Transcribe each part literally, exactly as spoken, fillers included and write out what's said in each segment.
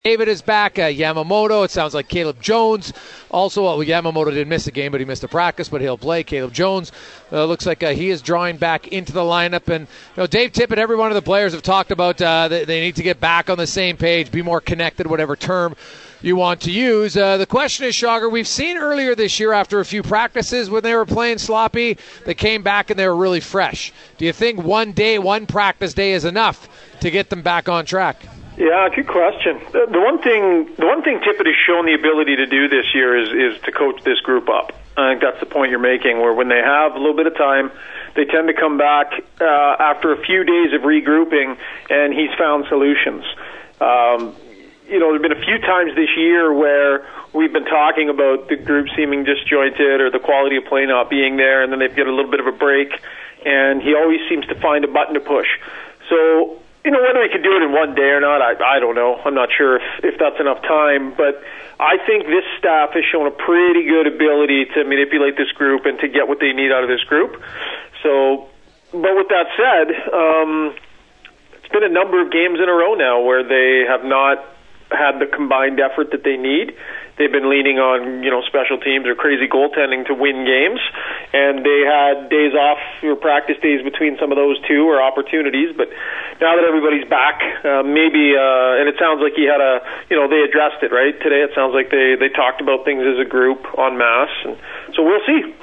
David is back. Uh, Yamamoto, it sounds like Caleb Jones. Also, well, Yamamoto didn't miss a game, but he missed a practice, but he'll play. Caleb Jones uh, looks like uh, he is drawing back into the lineup. And you know, Dave Tippett, every one of the players have talked about uh, they, they need to get back on the same page, be more connected, whatever term you want to use. Uh, the question is, Shogger, we've seen earlier this year after a few practices when they were playing sloppy, they came back and they were really fresh. Do you think one day, one practice day is enough to get them back on track? Yeah, good question. The, the one thing, the one thing Tippett has shown the ability to do this year is is to coach this group up. I think that's the point you're making. Where when they have a little bit of time, they tend to come back uh, after a few days of regrouping, and he's found solutions. Um, you know, there've been a few times this year where we've been talking about the group seeming disjointed or the quality of play not being there, and then they've got a little bit of a break, and he always seems to find a button to push. So, you know, whether he could do it in one day or not, I, I don't know. I'm not sure if, if that's enough time. But I think this staff has shown a pretty good ability to manipulate this group and to get what they need out of this group. So, but with that said, um, it's been a number of games in a row now where they have not had the combined effort that they need. They've been leaning on, you know, special teams or crazy goaltending to win games, and they had days off or practice days between some of those two or opportunities. But now that everybody's back, uh, maybe, uh, and it sounds like he had a, you know, they addressed it, right? Today it sounds like they, they talked about things as a group en masse, and so we'll see.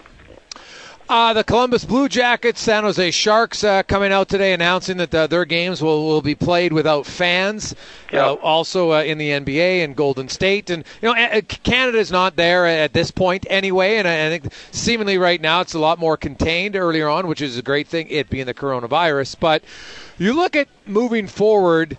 Uh, the Columbus Blue Jackets, San Jose Sharks uh, coming out today announcing that uh, their games will, will be played without fans. Yep. Uh, also uh, in the N B A and Golden State. And, you know, Canada's not there at this point anyway, and I think seemingly right now it's a lot more contained earlier on, which is a great thing, it being the coronavirus. But you look at moving forward,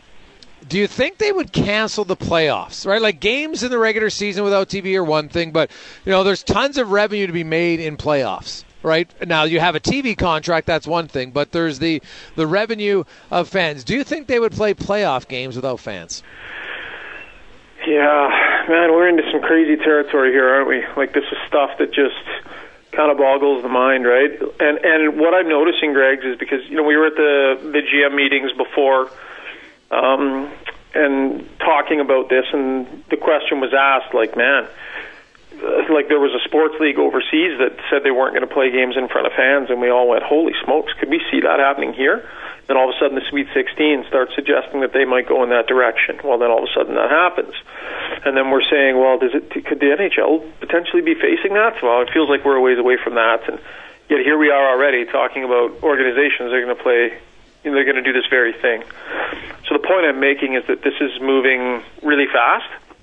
do you think they would cancel the playoffs, right? Like games in the regular season without T V are one thing, but, you know, there's tons of revenue to be made in playoffs, right? Now, you have a T V contract, that's one thing, but there's the, the revenue of fans. Do you think they would play playoff games without fans? Yeah, man, we're into some crazy territory here, aren't we? Like, this is stuff that just kind of boggles the mind, right? And and what I'm noticing, Greg, is because, you know, we were at the, the G M meetings before, Um, and talking about this, and the question was asked, like, man, uh, like there was a sports league overseas that said they weren't going to play games in front of fans, and we all went, holy smokes, could we see that happening here? Then all of a sudden the Sweet sixteen starts suggesting that they might go in that direction. Well, then all of a sudden that happens. And then we're saying, well, does it, could the N H L potentially be facing that? Well, it feels like we're a ways away from that, and yet here we are already talking about organizations that are going to play, you know, they're going to do this very thing. So the point I'm making is that this is moving really fast,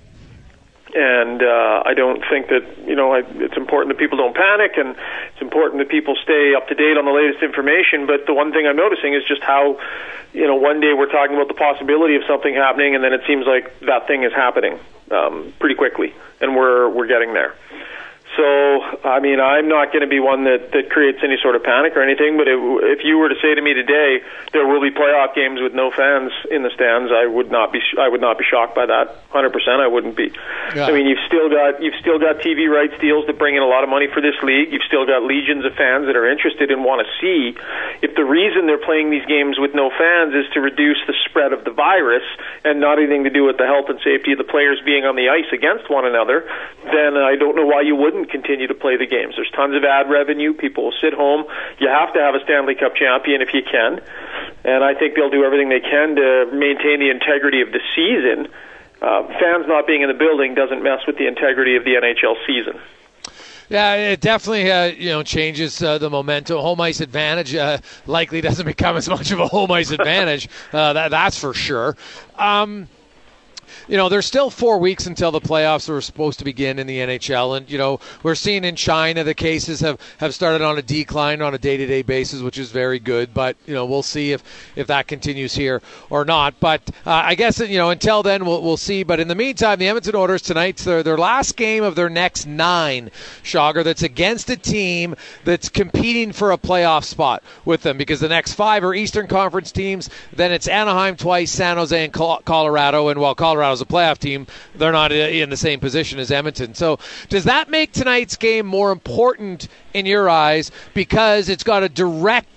and uh, I don't think that, you know, I, it's important that people don't panic, and it's important that people stay up to date on the latest information. But the one thing I'm noticing is just how, you know, one day we're talking about the possibility of something happening, and then it seems like that thing is happening um, pretty quickly, and we're we're getting there. So, I mean, I'm not going to be one that, that creates any sort of panic or anything, but it, if you were to say to me today there will be playoff games with no fans in the stands, I would not be I would not be shocked by that. one hundred percent I wouldn't be. Yeah. I mean, you've still got you've still got T V rights deals that bring in a lot of money for this league. You've still got legions of fans that are interested and want to see. If the reason they're playing these games with no fans is to reduce the spread of the virus and not anything to do with the health and safety of the players being on the ice against one another, then I don't know why you wouldn't continue to play the games. There's tons of ad revenue. People will sit home. You have to have a Stanley Cup champion if you can. And I think they'll do everything they can to maintain the integrity of the season. Uh, fans not being in the building doesn't mess with the integrity of the N H L season. Yeah, it definitely uh, you know changes uh, the momentum. Home ice advantage uh, likely doesn't become as much of a home ice advantage. uh, that, that's for sure. Um, You know, there's still four weeks until the playoffs are supposed to begin in the N H L. And, you know, we're seeing in China the cases have, have started on a decline on a day-to-day basis, which is very good. But, you know, we'll see if, if that continues here or not. But uh, I guess, you know, until then we'll, we'll see. But in the meantime, the Edmonton Oilers tonight's their, their last game of their next nine, Shogger, that's against a team that's competing for a playoff spot with them, because the next five are Eastern Conference teams. Then it's Anaheim twice, San Jose, and Colorado. And while Colorado's a playoff team, they're not in the same position as Edmonton. So does that make tonight's game more important in your eyes because it's got a direct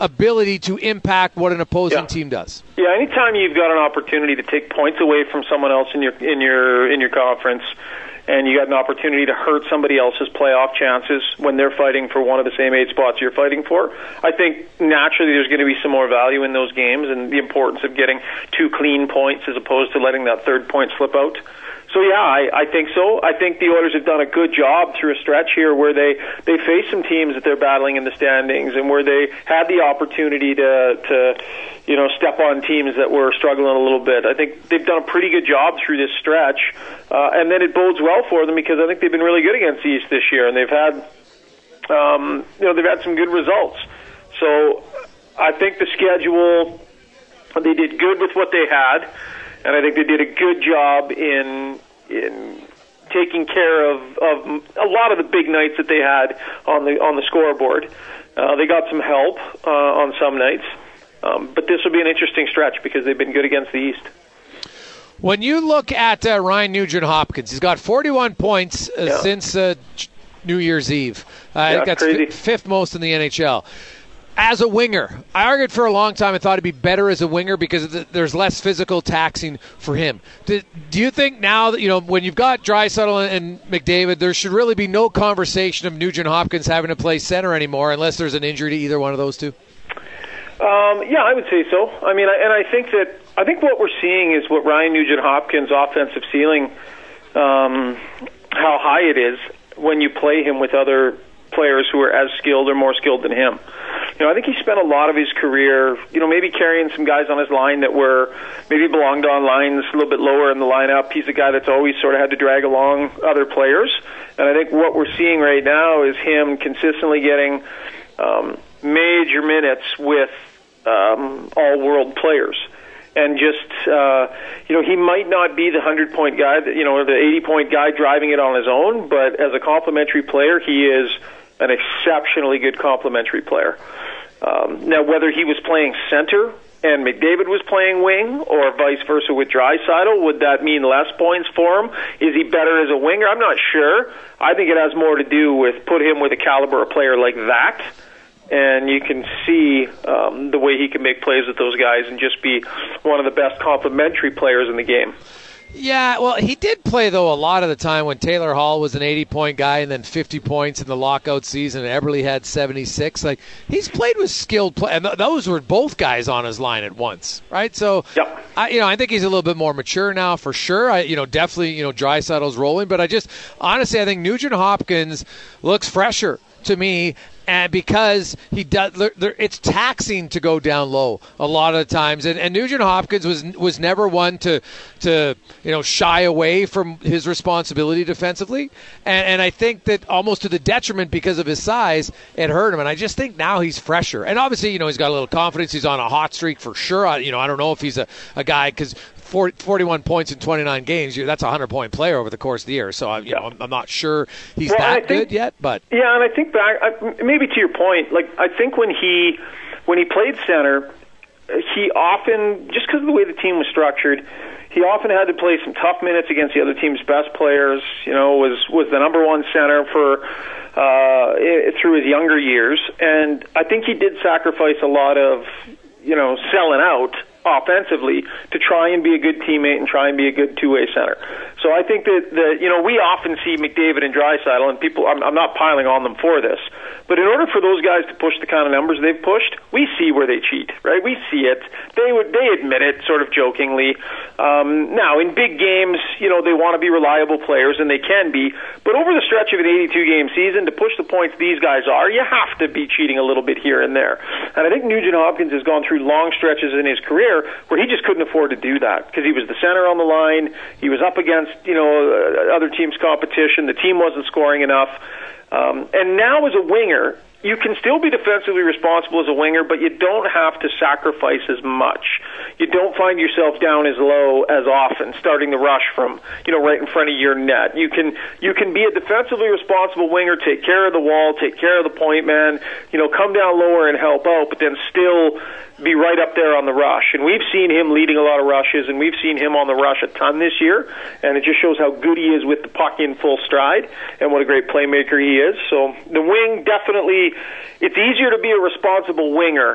ability to impact what an opposing yeah. team does. Yeah, anytime you've got an opportunity to take points away from someone else in your in your in your conference, and you got an opportunity to hurt somebody else's playoff chances when they're fighting for one of the same eight spots you're fighting for, I think naturally there's going to be some more value in those games, and the importance of getting two clean points as opposed to letting that third point slip out. So, yeah, I, I think so. I think the Oilers have done a good job through a stretch here where they, they face some teams that they're battling in the standings and where they had the opportunity to, to, you know, step on teams that were struggling a little bit. I think they've done a pretty good job through this stretch, uh, and then it bodes well for them because I think they've been really good against the East this year, and they've had, um, you know, they've had some good results. So I think the schedule, they did good with what they had. And I think they did a good job in in taking care of, of a lot of the big nights that they had on the on the scoreboard. Uh, they got some help uh, on some nights, um, but this will be an interesting stretch because they've been good against the East. When you look at uh, Ryan Nugent-Hopkins, he's got forty-one points uh, yeah. since uh, New Year's Eve. Uh, yeah, I think that's crazy. f- fifth most in the N H L. As a winger, I argued for a long time I thought he'd be better as a winger because there's less physical taxing for him. Do, do you think now that, you know, when you've got Draisaitl and McDavid, there should really be no conversation of Nugent-Hopkins having to play center anymore unless there's an injury to either one of those two? Um, yeah, I would say so. I mean, and I think that I think what we're seeing is what Ryan Nugent-Hopkins' offensive ceiling, um, how high it is when you play him with other players who are as skilled or more skilled than him. You know, I think he spent a lot of his career, you know, maybe carrying some guys on his line that were maybe belonged on lines a little bit lower in the lineup. He's a guy that's always sort of had to drag along other players. And I think what we're seeing right now is him consistently getting um, major minutes with um, all-world players. And just, uh, you know, he might not be the hundred-point guy, that, you know, or the eighty-point guy driving it on his own, but as a complementary player, he is an exceptionally good complementary player. Um, now, whether he was playing center and McDavid was playing wing, or vice versa with Draisaitl, would that mean less points for him? Is he better as a winger? I'm not sure. I think it has more to do with put him with a caliber of player like that, and you can see um, the way he can make plays with those guys and just be one of the best complementary players in the game. Yeah, well, he did play, though, a lot of the time when Taylor Hall was an eighty-point guy and then fifty points in the lockout season, and Eberle had seventy-six. Like, he's played with skilled play, and th- those were both guys on his line at once, right? So, yep. I, you know, I think he's a little bit more mature now, for sure. I, you know, definitely, you know, Draisaitl's rolling, but I just, honestly, I think Nugent-Hopkins looks fresher to me. And because he does, it's taxing to go down low a lot of the times. And, and Nugent-Hopkins was was never one to to you know shy away from his responsibility defensively. And, and I think that almost to the detriment because of his size, it hurt him. And I just think now he's fresher. And obviously, you know, he's got a little confidence. He's on a hot streak for sure. I, you know, I don't know if he's a, a guy because forty-one points in twenty-nine games, that's a hundred-point player over the course of the year. So, I, you know, I'm, I'm not sure he's well, that think, good yet. But yeah, and I think back, I, maybe to your point, like I think when he when he played center, he often, just because of the way the team was structured, he often had to play some tough minutes against the other team's best players. You know, was was the number one center for uh, through his younger years, and I think he did sacrifice a lot of, you know, selling out offensively to try and be a good teammate and try and be a good two-way center. So I think that, that you know, we often see McDavid and Draisaitl, and people, I'm, I'm not piling on them for this, but in order for those guys to push the kind of numbers they've pushed, we see where they cheat, right? We see it. They would, they admit it, sort of jokingly. Um, now, in big games, you know, they want to be reliable players, and they can be, but over the stretch of an eighty-two game season, to push the points these guys are, you have to be cheating a little bit here and there. And I think Nugent-Hopkins has gone through long stretches in his career where he just couldn't afford to do that because he was the center on the line. He was up against, you know, uh, other teams' competition. The team wasn't scoring enough. Um, and now as a winger, you can still be defensively responsible as a winger, but you don't have to sacrifice as much. You don't find yourself down as low as often, starting the rush from, you know, right in front of your net. You can you can be a defensively responsible winger, take care of the wall, take care of the point man, you know, come down lower and help out, but then still be right up there on the rush. And we've seen him leading a lot of rushes, and we've seen him on the rush a ton this year, and it just shows how good he is with the puck in full stride and what a great playmaker he is. So the wing definitely, it's easier to be a responsible winger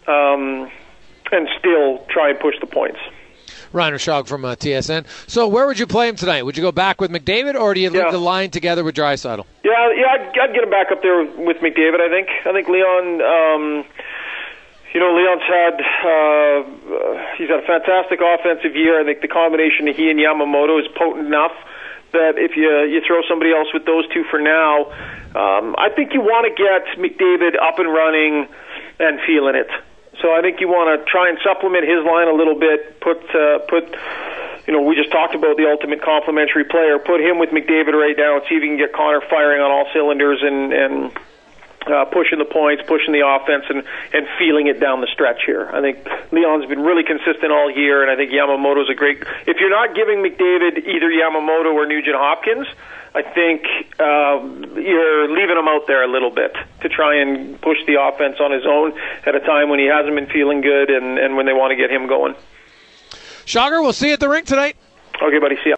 um, and still try and push the points. Ryan Rishaug from uh, T S N. So where would you play him tonight? Would you go back with McDavid, or do you leave yeah. the line together with Draisaitl? Yeah, yeah, I'd, I'd get him back up there with McDavid, I think. I think Leon, um, you know, Leon's had, uh, he's had a fantastic offensive year. I think the combination of he and Yamamoto is potent enough that if you you throw somebody else with those two for now, um, I think you want to get McDavid up and running and feeling it. So I think you want to try and supplement his line a little bit. Put uh, put, you know, we just talked about the ultimate complementary player. Put him with McDavid right now and see if you can get Connor firing on all cylinders and and uh, pushing the points, pushing the offense, and and feeling it down the stretch here. I think Leon's been really consistent all year, and I think Yamamoto's a great. If you're not giving McDavid either Yamamoto or Nugent Hopkins, I think uh, you're leaving him out there a little bit to try and push the offense on his own at a time when he hasn't been feeling good and, and when they want to get him going. Shogger, we'll see you at the rink tonight. Okay, buddy. See ya.